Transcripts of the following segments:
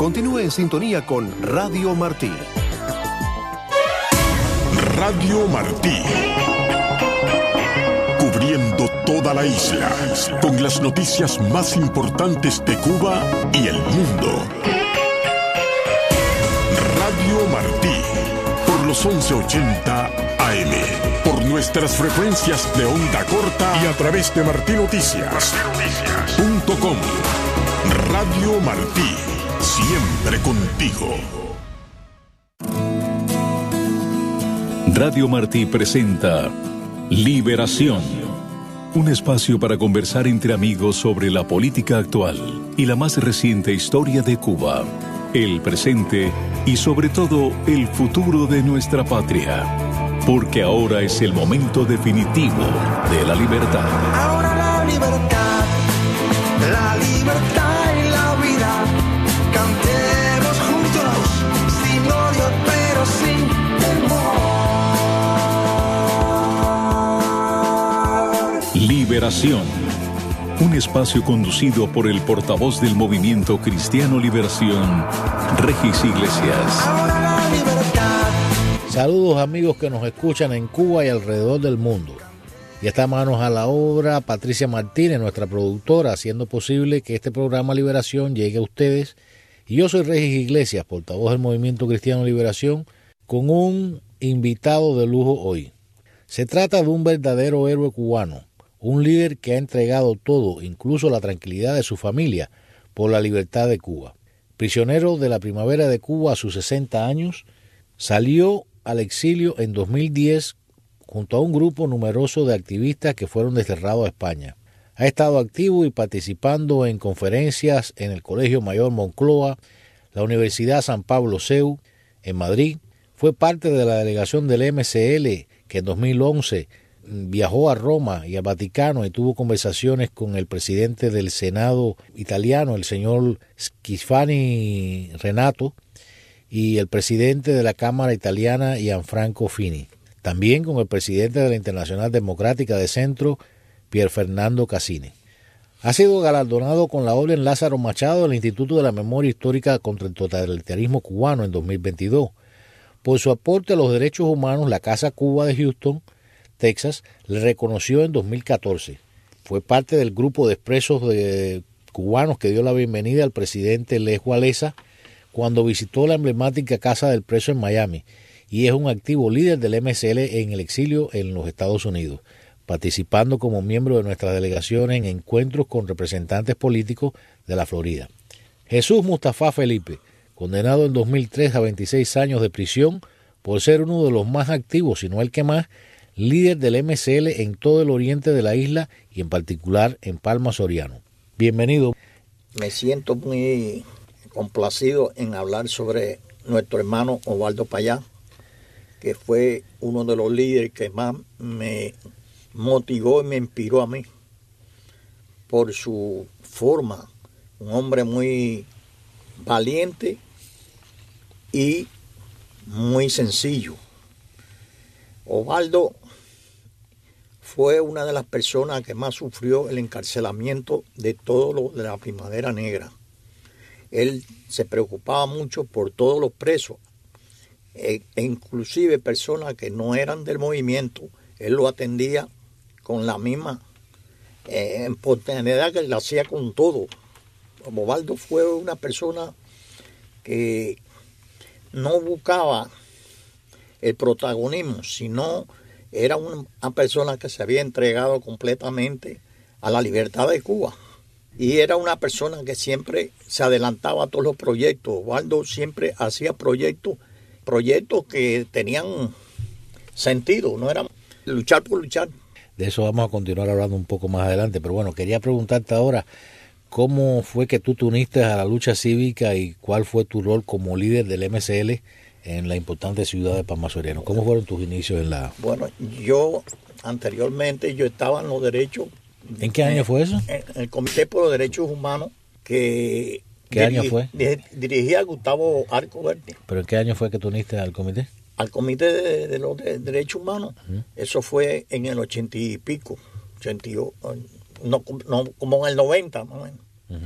Continúe en sintonía con Radio Martí. Radio Martí. Cubriendo toda la isla, con las noticias más importantes de Cuba y el mundo. Radio Martí, por los 1180 AM, por nuestras frecuencias de onda corta y a través de martinoticias.com. Radio Martí, siempre contigo. Radio Martí presenta Liberación, un espacio para conversar entre amigos sobre la política actual y la más reciente historia de Cuba, el presente y sobre todo el futuro de nuestra patria, porque ahora es el momento definitivo de la libertad. Ahora la libertad y la vida, cantemos juntos, sin odio pero sin temor. Liberación, un espacio conducido por el portavoz del Movimiento Cristiano Liberación, Regis Iglesias. Ahora la libertad. Saludos amigos que nos escuchan en Cuba y alrededor del mundo. Ya está manos a la obra Patricia Martínez, nuestra productora, haciendo posible que este programa Liberación llegue a ustedes. Y yo soy Regis Iglesias, portavoz del Movimiento Cristiano Liberación, con un invitado de lujo hoy. Se trata de un verdadero héroe cubano, un líder que ha entregado todo, incluso la tranquilidad de su familia, por la libertad de Cuba. Prisionero de la primavera de Cuba a sus 60 años, salió al exilio en 2010 junto a un grupo numeroso de activistas que fueron desterrados a España. Ha estado activo y participando en conferencias en el Colegio Mayor Moncloa, la Universidad San Pablo CEU, en Madrid. Fue parte de la delegación del MCL que en 2011 viajó a Roma y al Vaticano y tuvo conversaciones con el presidente del Senado italiano, el señor Schifani Renato, y el presidente de la Cámara Italiana, Gianfranco Fini. También con el presidente de la Internacional Democrática de Centro, Pier Fernando Casini. Ha sido galardonado con la Orden Lázaro Machado del Instituto de la Memoria Histórica contra el Totalitarismo Cubano en 2022. Por su aporte a los derechos humanos, la Casa Cuba de Houston, Texas, le reconoció en 2014. Fue parte del grupo de expresos de cubanos que dio la bienvenida al presidente Lech Walesa cuando visitó la emblemática Casa del Preso en Miami, y es un activo líder del MCL en el exilio en los Estados Unidos, participando como miembro de nuestras delegaciones en encuentros con representantes políticos de la Florida. Jesús Mustafa Felipe, condenado en 2003 a 26 años de prisión por ser uno de los más activos, si no el que más, líder del MCL en todo el oriente de la isla y en particular en Palma Soriano. Bienvenido. Me siento muy complacido en hablar sobre nuestro hermano Osvaldo Payá, que fue uno de los líderes que más me motivó y me inspiró a mí por su forma, un hombre muy valiente y muy sencillo. Osvaldo fue una de las personas que más sufrió el encarcelamiento de todo lo de la Primavera Negra. Él se preocupaba mucho por todos los presos, e inclusive personas que no eran del movimiento. Él lo atendía con la misma espontaneidad que él hacía con todo. Osvaldo fue una persona que no buscaba el protagonismo, sino era una persona que se había entregado completamente a la libertad de Cuba. Y era una persona que siempre se adelantaba a todos los proyectos. Osvaldo siempre hacía proyectos que tenían sentido, no era luchar por luchar. De eso vamos a continuar hablando un poco más adelante, pero bueno, quería preguntarte ahora, ¿cómo fue que tú te uniste a la lucha cívica y cuál fue tu rol como líder del MCL en la importante ciudad de Palma Soriano? ¿Cómo fueron tus inicios en la...? Bueno, yo anteriormente estaba en los derechos. ¿En qué año fue eso? En el Comité por los Derechos Humanos que... ¿Qué año fue? Dirigía a Gustavo Arco Verde. ¿Pero en qué año fue que tú uniste al comité? Al Comité de los Derechos Humanos. Eso fue en el 80 y pico, 82, no, como en el 90 más o menos.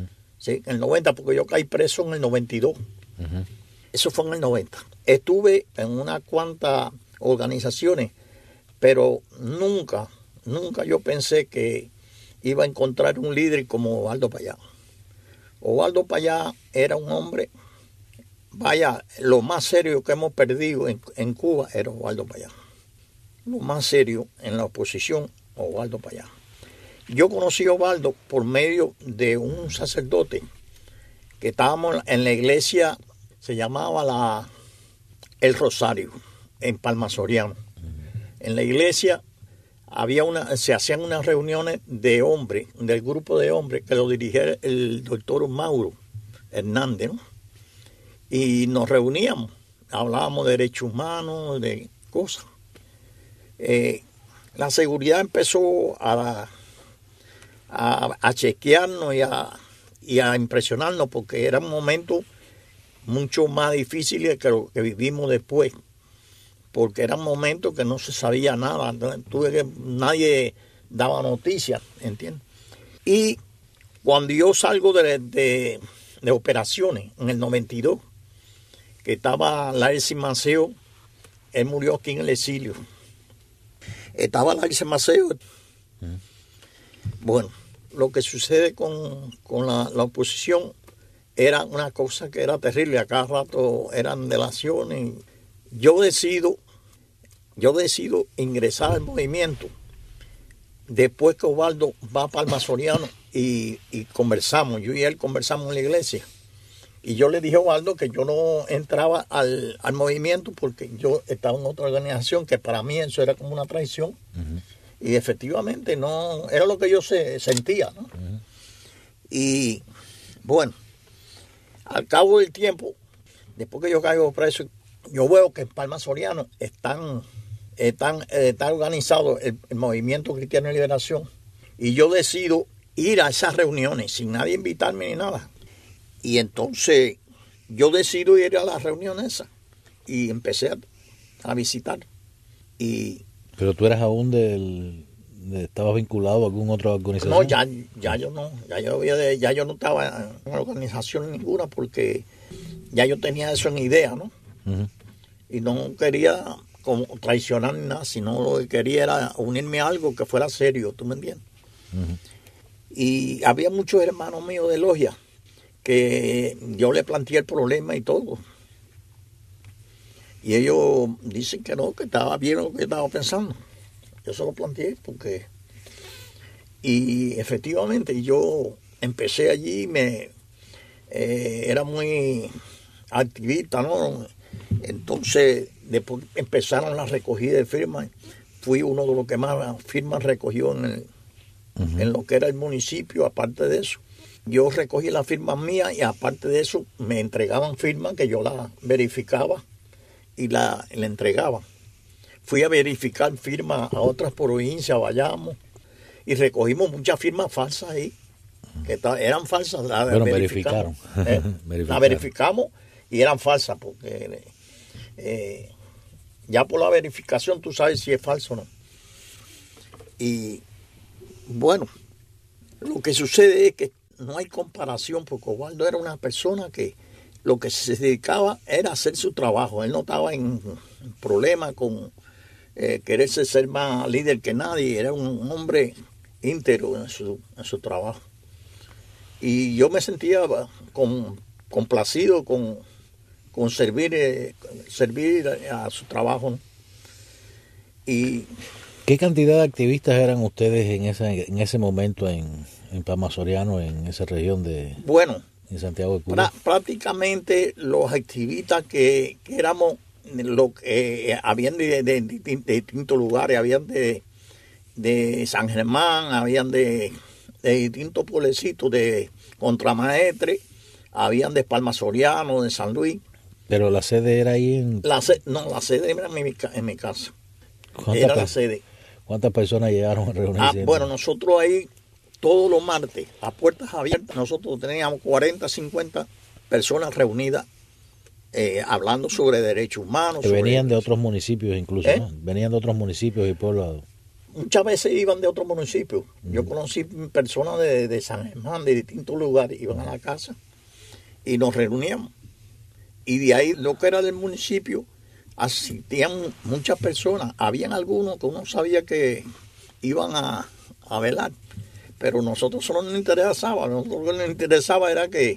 Sí, en el 90, porque yo caí preso en el 92. Eso fue en el 90. Estuve en unas cuantas organizaciones, pero nunca yo pensé que iba a encontrar un líder como Osvaldo Payá. Osvaldo Payá era un hombre, vaya, lo más serio que hemos perdido en Cuba era Osvaldo Payá. Lo más serio en la oposición, Osvaldo Payá. Yo conocí a Osvaldo por medio de un sacerdote que estábamos en la iglesia, se llamaba El Rosario, en Palma Soriano. En la iglesia se hacían unas reuniones de hombres, del grupo de hombres que lo dirigía el doctor Mauro Hernández, ¿no? Y nos reuníamos, hablábamos de derechos humanos, de cosas. La seguridad empezó a chequearnos y a impresionarnos, porque era un momento mucho más difícil que lo que vivimos después, porque era un momento que no se sabía nada, nadie daba noticias, ¿entiendes? Y cuando yo salgo de operaciones en el 92, que estaba Larcy Maceo, él murió aquí en el exilio. Estaba Larcy Maceo. Bueno, lo que sucede con la oposición era una cosa que era terrible. A cada rato eran delaciones. Yo decido ingresar al movimiento después que Osvaldo va a Palma Soriano y conversamos. Yo y él conversamos en la iglesia. Y yo le dije a Osvaldo que yo no entraba al movimiento porque yo estaba en otra organización, que para mí eso era como una traición. Y efectivamente no era lo que yo sentía, ¿no? Y bueno, al cabo del tiempo, después que yo caigo preso, yo veo que en Palma Soriano está organizado el Movimiento Cristiano de Liberación, y yo decido ir a esas reuniones sin nadie invitarme ni nada. Y entonces yo decido ir a las reuniones esas y empecé a visitar. Pero tú eras aún estabas vinculado a alguna otra organización. No, ya yo no, ya yo no estaba en organización ninguna, porque ya yo tenía eso en idea, ¿no? Y no quería como traicionar ni nada, sino lo que quería era unirme a algo que fuera serio, ¿tú me entiendes? Y había muchos hermanos míos de logia que yo le planteé el problema y todo. Y ellos dicen que no, que estaba bien lo que estaba pensando. Yo se lo planteé porque... Y efectivamente yo empecé allí, era muy activista, ¿no? Entonces, después empezaron las recogidas de firmas. Fui uno de los que más firmas recogió en lo que era el municipio. Aparte de eso, yo recogí las firmas mías, y aparte de eso me entregaban firmas que yo las verificaba y la entregaba. Fui a verificar firmas a otras provincias, vayamos, y recogimos muchas firmas falsas ahí, que eran falsas. Bueno, verificaron. La verificamos y eran falsas, porque ya por la verificación tú sabes si es falso o no. Y bueno, lo que sucede es que no hay comparación, porque Osvaldo era una persona que lo que se dedicaba era hacer su trabajo. Él no estaba en problemas con quererse ser más líder que nadie. Era un hombre íntegro en su trabajo. Y yo me sentía complacido con servir a su trabajo, ¿no? Y ¿qué cantidad de activistas eran ustedes en ese momento en Palma Soriano, en esa región en Santiago de Cuba? Prácticamente los activistas que éramos, habían de distintos lugares, habían de San Germán, habían de distintos pueblecitos, de Contramaestre, habían de Palma Soriano, de San Luis. Pero la sede era ahí la sede era en mi casa. Era la sede. ¿Cuántas personas llegaron a reunirse? Bueno, nosotros ahí todos los martes, a puertas abiertas, nosotros teníamos 40, 50 personas reunidas hablando sobre derechos humanos. Que venían de otros municipios incluso, ¿no? Venían de otros municipios y pueblos. muchas veces iban de otro municipio. Yo conocí personas de San Germán, de distintos lugares, iban a la casa y nos reuníamos. Y de ahí, lo que era del municipio, asistían muchas personas. Habían algunos que uno sabía que iban a velar, pero nosotros solo nos interesaba. Nosotros lo que nos interesaba era que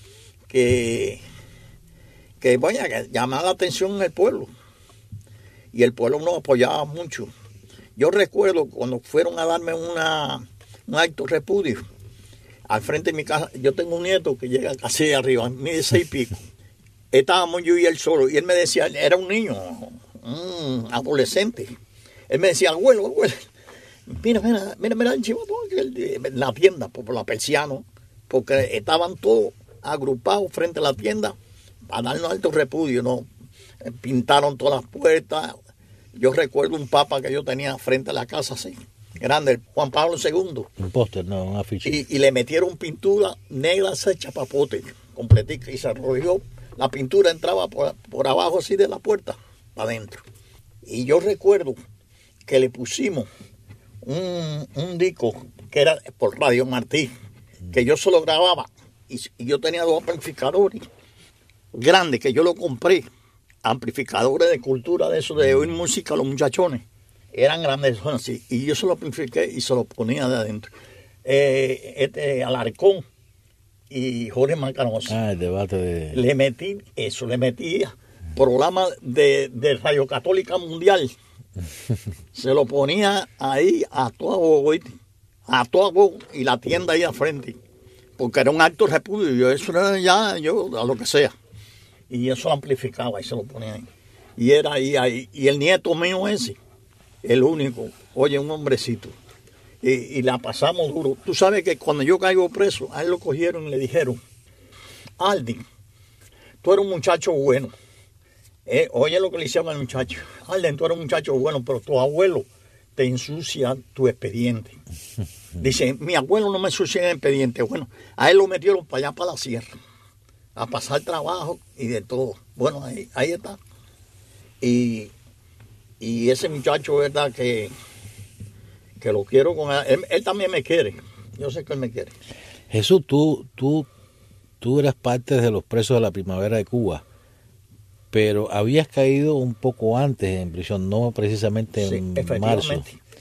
llamara la atención el pueblo. Y el pueblo nos apoyaba mucho. Yo recuerdo cuando fueron a darme un acto de repudio, al frente de mi casa, yo tengo un nieto que llega casi arriba, mide 6 pico. Estábamos yo y él solo, y él me decía, era un niño, un adolescente. Él me decía, abuelo, mira, el chivato, en la tienda, por la persiana, porque estaban todos agrupados frente a la tienda a darnos alto repudio, ¿no? Pintaron todas las puertas. Yo recuerdo un papa que yo tenía frente a la casa así, grande, Juan Pablo II. Un póster, no, un afiche. Y le metieron pintura negra hecha papote, completica, y se arrolló. La pintura entraba por abajo así de la puerta, para adentro. Y yo recuerdo que le pusimos un disco que era por Radio Martí, que yo solo grababa. Y yo tenía 2 amplificadores grandes que yo lo compré. Amplificadores de cultura, de eso, de oír música a los muchachones. Eran grandes, son así. Y yo se lo amplifiqué y se lo ponía de adentro. Alarcón y Jorge Mancanosa. El debate de... Le metí programa de Radio Católica Mundial. Se lo ponía ahí a toda voz, y la tienda ahí al frente. Porque era un acto de repudio. Eso era ya, yo, a lo que sea. Y eso lo amplificaba y se lo ponía ahí. Y era ahí. Y el nieto mío ese, el único, oye, un hombrecito. Y la pasamos duro. Tú sabes que cuando yo caigo preso, a él lo cogieron y le dijeron, Aldi, tú eres un muchacho bueno. Oye lo que le hicieron al muchacho. Alden, tú eres un muchacho bueno, pero tu abuelo te ensucia tu expediente. Dice, mi abuelo no me ensucia el expediente. Bueno, a él lo metieron para allá, para la sierra, a pasar trabajo y de todo. Bueno, ahí está. Y ese muchacho, verdad, que lo quiero con él. Él también me quiere. Yo sé que él me quiere. Jesús, tú eras parte de los presos de la primavera de Cuba, pero habías caído un poco antes en prisión, no precisamente en marzo.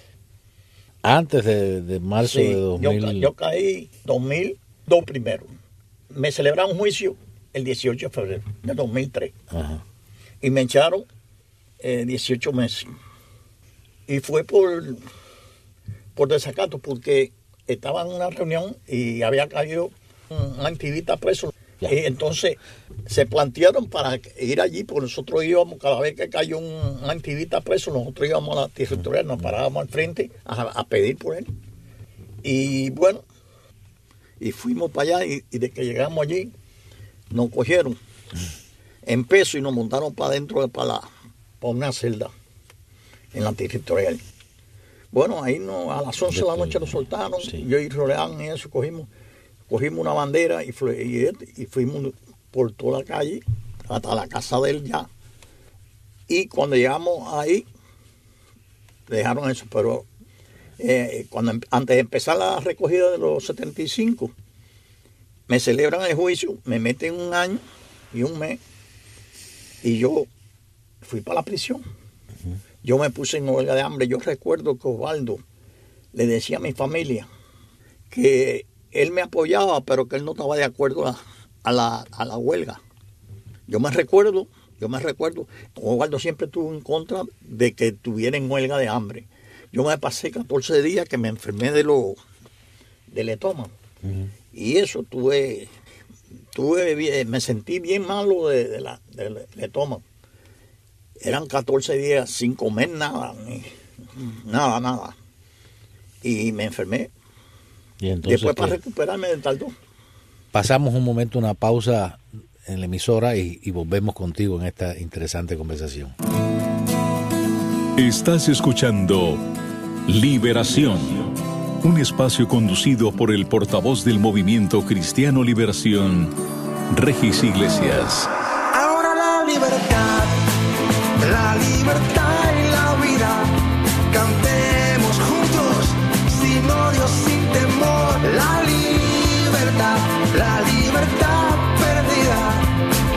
Antes de marzo de 2000. Yo caí 2002 primero. Me celebraron un juicio el 18 de febrero de 2003. Ajá. Y me echaron 18 meses. Y fue por desacato, porque estaba en una reunión y había caído un activista preso. Y entonces se plantearon para ir allí, porque nosotros íbamos, cada vez que cayó un activista preso, nosotros íbamos a la territorial, nos parábamos al frente a pedir por él. Y bueno, y fuimos para allá y de que llegamos allí, nos cogieron en peso y nos montaron para adentro, para una celda en la territorial. Bueno, ahí a las 11 de la noche nos soltaron, sí. Yo y Roleán y eso cogimos una bandera y fuimos por toda la calle hasta la casa de él ya. Y cuando llegamos ahí, dejaron eso, pero antes de empezar la recogida de los 75, me celebran el juicio, me meten 1 año y 1 mes, y yo fui para la prisión. Uh-huh. Yo me puse en huelga de hambre. Yo recuerdo que Osvaldo le decía a mi familia que él me apoyaba, pero que él no estaba de acuerdo a la huelga. Yo me recuerdo, Osvaldo siempre estuvo en contra de que estuviera en huelga de hambre. Yo me pasé 14 días que me enfermé del estómago. Uh-huh. Y eso me sentí bien malo del estómago. Eran 14 días sin comer nada, nada. Y me enfermé. ¿Y entonces después para recuperarme del tardó? Pasamos un momento, una pausa en la emisora y volvemos contigo en esta interesante conversación. Estás escuchando Liberación, un espacio conducido por el portavoz del Movimiento Cristiano Liberación, Regis Iglesias. Ahora la libertad y la vida, cantemos juntos.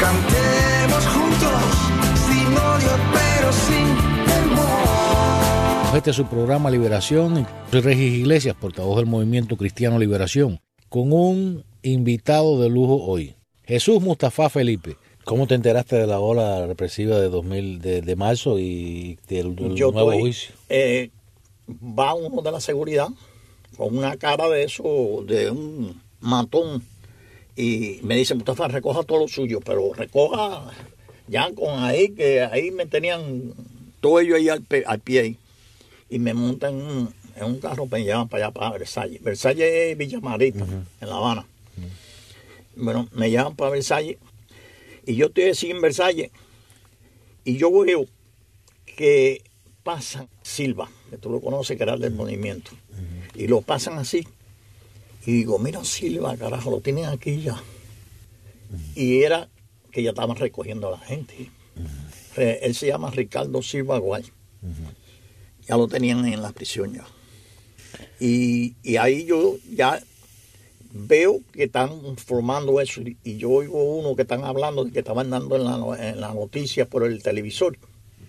cantemos juntos, sin odio pero sin temor. Este es su programa Liberación. Soy Regis Iglesias, portavoz del Movimiento Cristiano Liberación, con un invitado de lujo hoy, Jesús Mustafa Felipe. ¿Cómo te enteraste de la ola represiva de marzo y del nuevo juicio? Va uno de la seguridad con una cara de eso, de un matón, y me dice: Mustafa, recoja todo lo suyo, pero recoja ya con ahí, que ahí me tenían todo ello ahí al pie, y me montan en un carro, me llevan para allá, para Versalles. Versalles es Villa Marita, en La Habana. Bueno, me llevan para Versalles, y yo estoy así en Versalles, y yo veo que pasan Silva, que tú lo conoces, que era del movimiento, y lo pasan así, y digo: mira Silva, carajo, lo tienen aquí ya. Y era que ya estaban recogiendo a la gente. Él se llama Ricardo Silva Guay. Ya lo tenían en la prisión ya. Y ahí yo ya veo que están formando eso, y yo oigo uno que están hablando de que estaban dando en la noticia por el televisor,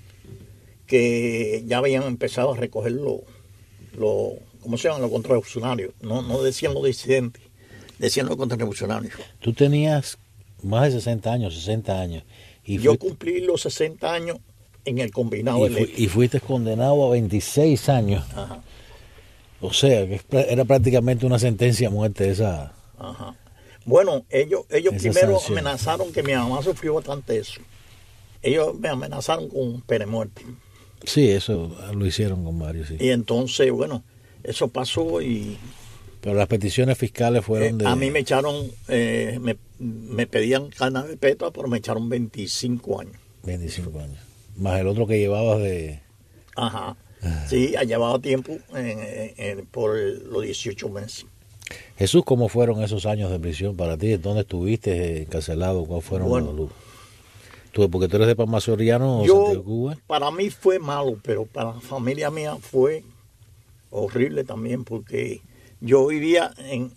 que ya habían empezado a recoger ¿cómo se llaman? Los contrarrevolucionarios. No decían los disidentes, decían los contrarrevolucionarios. Tú tenías más de 60 años. Y yo cumplí los 60 años en el combinado y fuiste condenado a 26 años. Ajá. O sea, que era prácticamente una sentencia a muerte esa. Ajá. Bueno, ellos primero sanción. amenazaron, que mi mamá sufrió bastante eso. Ellos me amenazaron con pena de muerte. Sí, eso lo hicieron con varios, sí. Y entonces, bueno, eso pasó y... Pero las peticiones fiscales fueron A mí me echaron, me pedían cadena perpetua, pero me echaron 25 años. 25 años. Más el otro que llevabas de... Ajá. Sí, ha llevado tiempo por los 18 meses. Jesús, ¿cómo fueron esos años de prisión para ti? ¿Dónde estuviste encarcelado? ¿Cuáles fueron los... Porque tú eres de Palma Soriano o Santiago de Cuba. Para mí fue malo, pero para la familia mía fue horrible también, porque yo vivía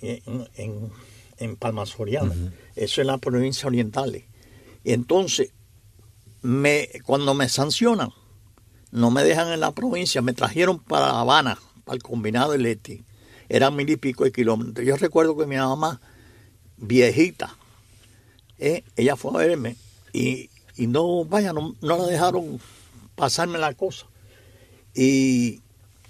en Palma Soriano. Eso es la provincia oriental. Y entonces, cuando me sancionan, no me dejan en la provincia, me trajeron para La Habana, para el combinado del Leti. Eran 1000 y pico de kilómetros. Yo recuerdo que mi mamá, viejita, ella fue a verme y no la dejaron pasarme la cosa. Y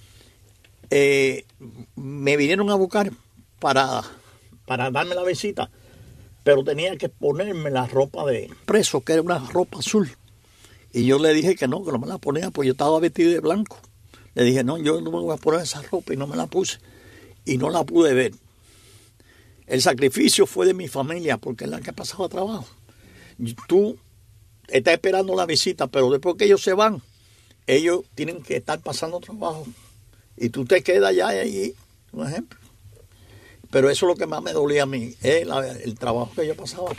me vinieron a buscar para darme la visita, pero tenía que ponerme la ropa de preso, que era una ropa azul. Y yo le dije que no me la ponía, pues yo estaba vestido de blanco. Le dije: no, yo no me voy a poner esa ropa, y no me la puse. Y no la pude ver. El sacrificio fue de mi familia, porque es la que pasaba trabajo. Tú estás esperando la visita, pero después que ellos se van, ellos tienen que estar pasando trabajo. Y tú te quedas ya allí, un ejemplo. Pero eso es lo que más me dolía a mí, el trabajo que yo pasaba.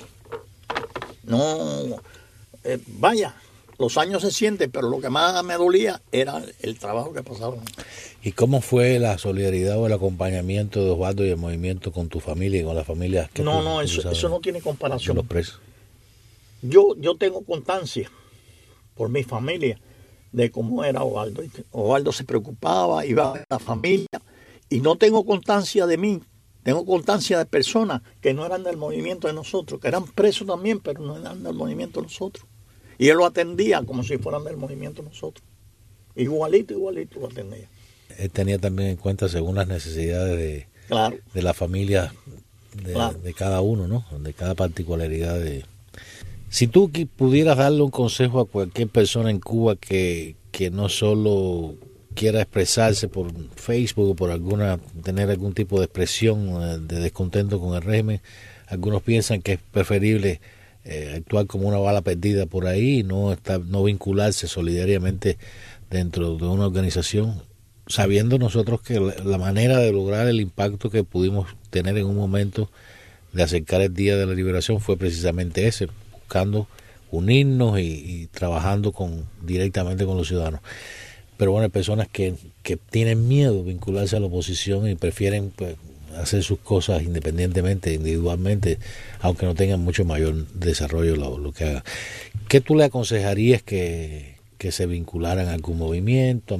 No, vaya, los años se sienten, pero lo que más me dolía era el trabajo que pasaba. ¿Y cómo fue la solidaridad o el acompañamiento de Osvaldo y el movimiento con tu familia y con las familias que eso no tiene comparación. Los presos. Yo tengo constancia por mi familia de cómo era Osvaldo. Osvaldo se preocupaba, iba a la familia, y no tengo constancia de mí, tengo constancia de personas que no eran del movimiento de nosotros, que eran presos también, pero no eran del movimiento de nosotros. Y él lo atendía como si fueran del movimiento de nosotros. Igualito lo atendía. Él tenía también en cuenta según las necesidades de la familia de cada uno, ¿no? De cada particularidad de... Si tú pudieras darle un consejo a cualquier persona en Cuba que no solo quiera expresarse por Facebook o por tener algún tipo de expresión de descontento con el régimen, algunos piensan que es preferible actuar como una bala perdida por ahí y no vincularse solidariamente dentro de una organización, sabiendo nosotros que la manera de lograr el impacto que pudimos tener en un momento de acercar el Día de la Liberación fue precisamente ese, buscando unirnos y trabajando directamente con los ciudadanos. Pero bueno, hay personas que tienen miedo de vincularse a la oposición y prefieren, pues, hacer sus cosas independientemente, individualmente, aunque no tengan mucho mayor desarrollo lo que hagan. ¿Qué tú le aconsejarías que se vincularan a algún movimiento,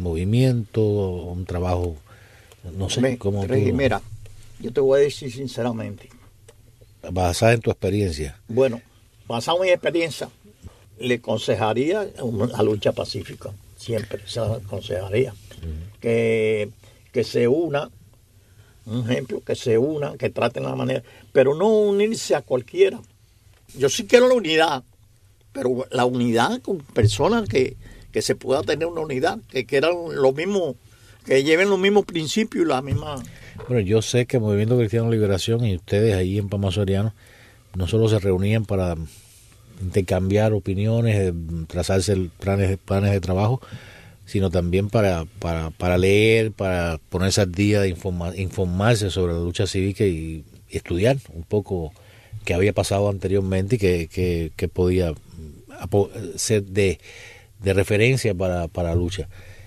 a un trabajo, no sé, cómo tú... Mira, yo te voy a decir sinceramente. Basada en tu experiencia. Bueno, basado en mi experiencia, le aconsejaría la lucha pacífica, siempre se la aconsejaría. Que se una, un ejemplo, que se una, que traten la manera, pero no unirse a cualquiera. Yo sí quiero la unidad, pero la unidad con personas que se pueda tener una unidad, que quieran lo mismo, que lleven los mismos principios y la misma... Bueno, yo sé que el Movimiento Cristiano de Liberación y ustedes ahí en Palma Soriano no solo se reunían para intercambiar opiniones, trazarse planes de trabajo, sino también para leer, para ponerse al día, informarse sobre la lucha cívica y estudiar un poco qué había pasado anteriormente y que podía ser de referencia para la lucha.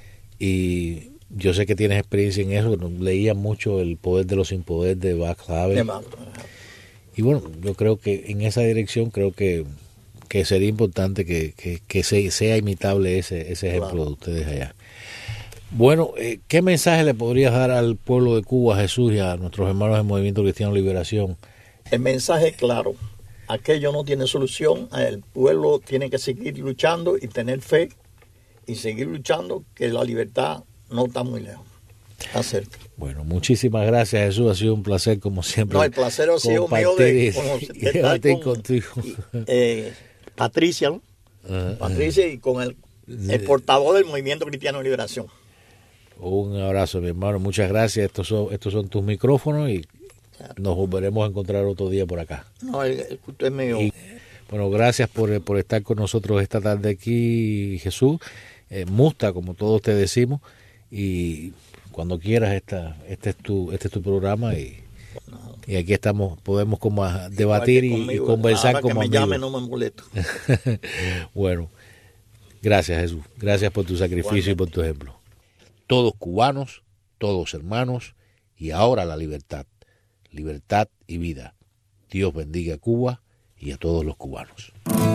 Y yo sé que tienes experiencia en eso, leía mucho El poder de los sin poder de Václav Havel. Y bueno, yo creo que en esa dirección creo que sería importante que sea imitable ese ejemplo de ustedes allá. Bueno, ¿qué mensaje le podrías dar al pueblo de Cuba, Jesús, y a nuestros hermanos del Movimiento Cristiano de Liberación? El mensaje es claro. Aquello no tiene solución. El pueblo tiene que seguir luchando y tener fe y seguir luchando, que la libertad no está muy lejos, está cerca. Bueno, muchísimas gracias, Jesús. Ha sido un placer, como siempre. No, el placer ha sido mío de estar contigo. Patricia, ¿no? Patricia y con el portavoz del Movimiento Cristiano de Liberación. Un abrazo, mi hermano. Muchas gracias. Estos son tus micrófonos y nos volveremos a encontrar otro día por acá. No, usted es mío. Bueno, gracias por estar con nosotros esta tarde aquí, Jesús. Musta, como todos te decimos, y cuando quieras este es tu programa y aquí estamos, podemos como debatir y conversar como amigos. Ahora que me llame no me molesto. Bueno, gracias, Jesús. Gracias por tu sacrificio y por tu ejemplo. Todos cubanos, todos hermanos, y ahora la libertad. Libertad y vida. Dios bendiga a Cuba y a todos los cubanos.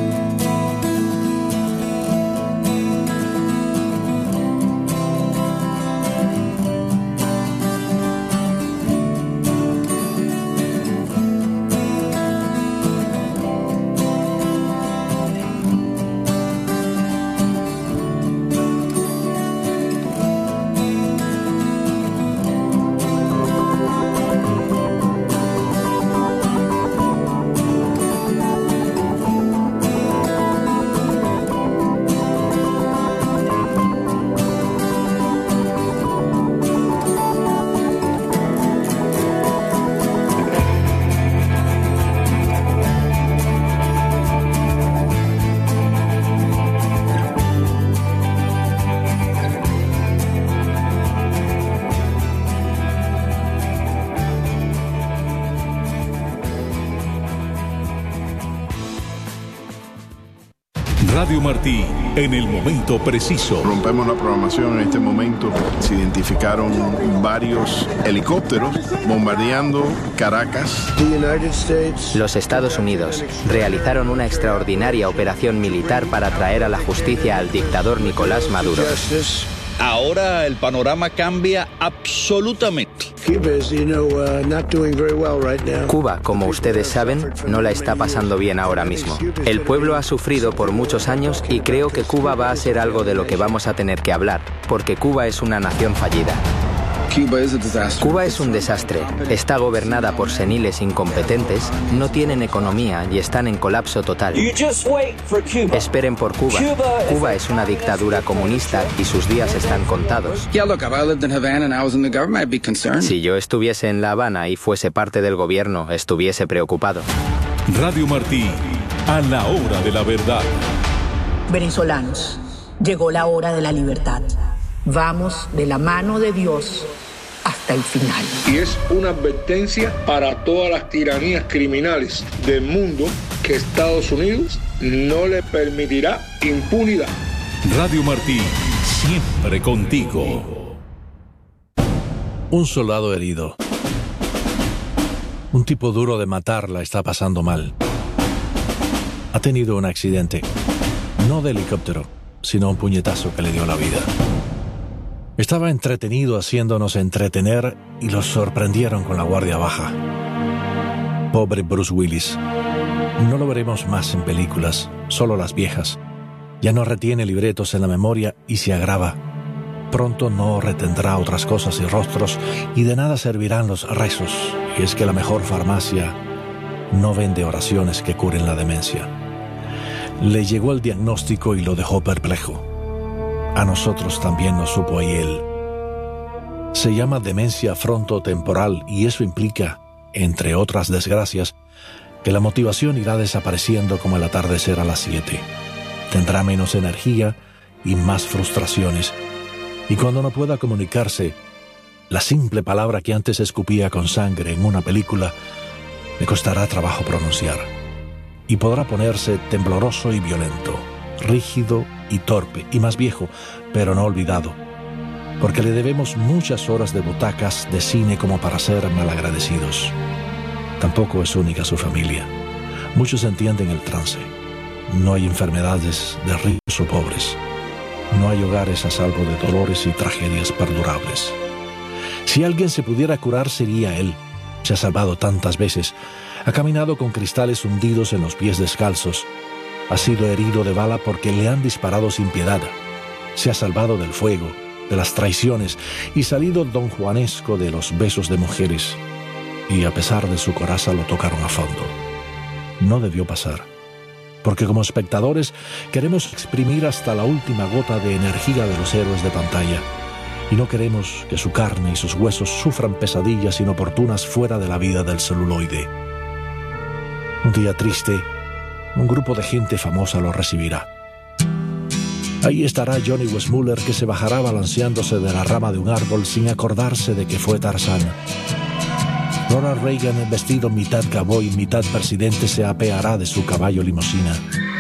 Radio Martí, en el momento preciso. Rompemos la programación en este momento. Se identificaron varios helicópteros bombardeando Caracas. Los Estados Unidos realizaron una extraordinaria operación militar para traer a la justicia al dictador Nicolás Maduro. Ahora el panorama cambia absolutamente. Cuba, como ustedes saben, no la está pasando bien ahora mismo. El pueblo ha sufrido por muchos años y creo que Cuba va a ser algo de lo que vamos a tener que hablar, porque Cuba es una nación fallida. Cuba es un desastre. Está gobernada por seniles incompetentes, no tienen economía y están en colapso total. Esperen por Cuba. Cuba es una dictadura comunista y sus días están contados. Si yo estuviese en La Habana y fuese parte del gobierno, estuviese preocupado. Radio Martí, a la hora de la verdad. Venezolanos, llegó la hora de la libertad. Vamos de la mano de Dios hasta el final. Y es una advertencia para todas las tiranías criminales del mundo que Estados Unidos no le permitirá impunidad. Radio Martí, siempre contigo. Un soldado herido. Un tipo duro de matar la está pasando mal. Ha tenido un accidente, no de helicóptero, sino un puñetazo que le dio la vida. Estaba entretenido haciéndonos entretener y los sorprendieron con la guardia baja. Pobre Bruce Willis. No lo veremos más en películas, solo las viejas. Ya no retiene libretos en la memoria y se agrava. Pronto no retendrá otras cosas y rostros, y de nada servirán los rezos. Y es que la mejor farmacia no vende oraciones que curen la demencia. Le llegó el diagnóstico y lo dejó perplejo. A nosotros también nos supo ahí él. Se llama demencia frontotemporal y eso implica, entre otras desgracias, que la motivación irá desapareciendo como el atardecer a las 7. Tendrá menos energía y más frustraciones. Y cuando no pueda comunicarse, la simple palabra que antes escupía con sangre en una película le costará trabajo pronunciar. Y podrá ponerse tembloroso y violento, rígido y torpe, y más viejo, pero no olvidado. Porque le debemos muchas horas de butacas de cine como para ser malagradecidos. Tampoco es única su familia. Muchos entienden el trance. No hay enfermedades de ricos o pobres. No hay hogares a salvo de dolores y tragedias perdurables. Si alguien se pudiera curar sería él. Se ha salvado tantas veces. Ha caminado con cristales hundidos en los pies descalzos. Ha sido herido de bala porque le han disparado sin piedad. Se ha salvado del fuego, de las traiciones y salido don Juanesco de los besos de mujeres. Y a pesar de su coraza lo tocaron a fondo. No debió pasar. Porque como espectadores queremos exprimir hasta la última gota de energía de los héroes de pantalla y no queremos que su carne y sus huesos sufran pesadillas inoportunas fuera de la vida del celuloide. Un día triste, un grupo de gente famosa lo recibirá. Ahí estará Johnny Weissmuller, que se bajará balanceándose de la rama de un árbol sin acordarse de que fue Tarzán. Ronald Reagan, vestido mitad cowboy, mitad presidente, se apeará de su caballo limusina.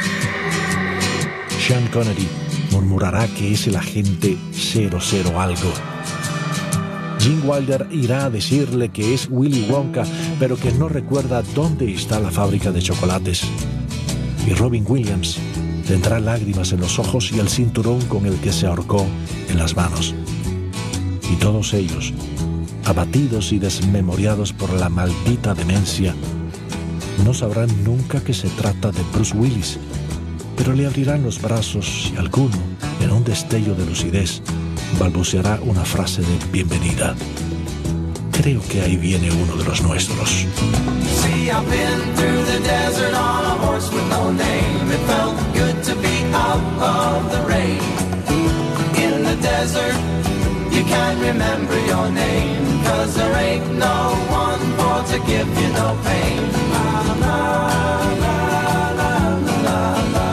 Sean Connery murmurará que es el agente 00 algo. Gene Wilder irá a decirle que es Willy Wonka, pero que no recuerda dónde está la fábrica de chocolates. Y Robin Williams tendrá lágrimas en los ojos y el cinturón con el que se ahorcó en las manos. Y todos ellos, abatidos y desmemoriados por la maldita demencia, no sabrán nunca que se trata de Bruce Willis, pero le abrirán los brazos y alguno, en un destello de lucidez, balbuceará una frase de bienvenida. Creo que ahí viene uno de los nuestros. See, I've been through the desert on a horse with no name. It felt good to be out of the rain. In the desert, you can't remember your name, 'cause there ain't no one for to give you no pain. La, la, la, la, la, la.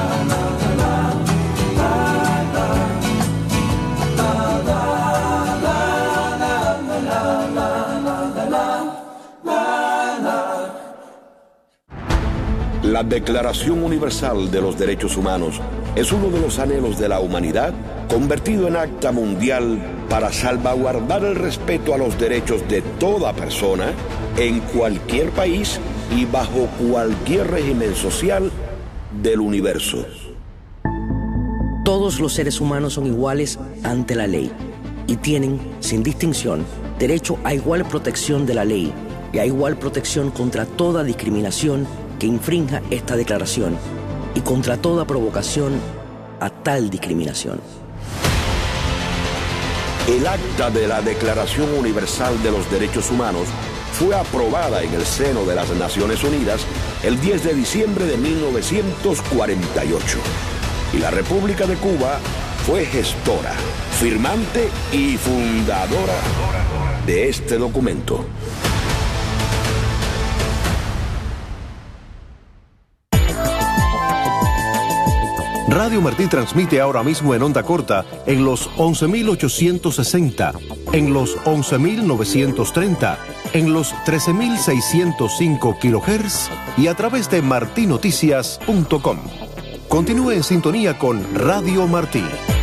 La Declaración Universal de los Derechos Humanos es uno de los anhelos de la humanidad convertido en acta mundial para salvaguardar el respeto a los derechos de toda persona en cualquier país y bajo cualquier régimen social del universo. Todos los seres humanos son iguales ante la ley y tienen, sin distinción, derecho a igual protección de la ley y a igual protección contra toda discriminación que infrinja esta declaración y contra toda provocación a tal discriminación. El acta de la Declaración Universal de los Derechos Humanos fue aprobada en el seno de las Naciones Unidas el 10 de diciembre de 1948 y la República de Cuba fue gestora, firmante y fundadora de este documento. Radio Martí transmite ahora mismo en onda corta en los 11.860, en los 11.930, en los 13.605 kHz y a través de martinoticias.com. Continúe en sintonía con Radio Martí.